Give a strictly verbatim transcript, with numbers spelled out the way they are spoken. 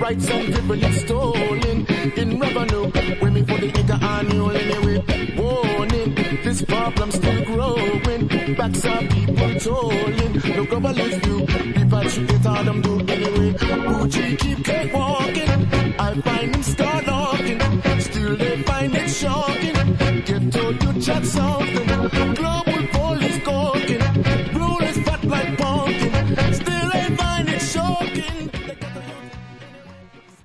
rights and privilege stolen. In revenue, women for the nigga annual anyway. Warning, this problem still growing. Backs are people tolling. No globalist view, repatriate all them do anyway. Gucci keep keep walking. I find them start knocking. Still they find it shocking. Get told you chat something.